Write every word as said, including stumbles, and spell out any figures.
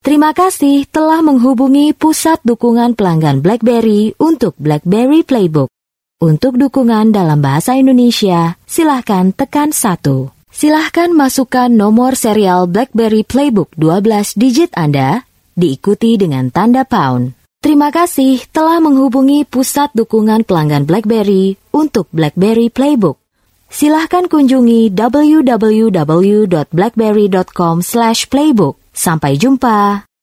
Terima kasih telah menghubungi Pusat Dukungan Pelanggan BlackBerry untuk BlackBerry Playbook. Untuk dukungan dalam bahasa Indonesia, silahkan tekan satu. Silahkan masukkan nomor serial BlackBerry Playbook dua belas digit Anda, diikuti dengan tanda pound. Terima kasih telah menghubungi Pusat Dukungan Pelanggan BlackBerry untuk BlackBerry Playbook. Silahkan kunjungi w w w dot blackberry dot com slash playbook. Sampai jumpa.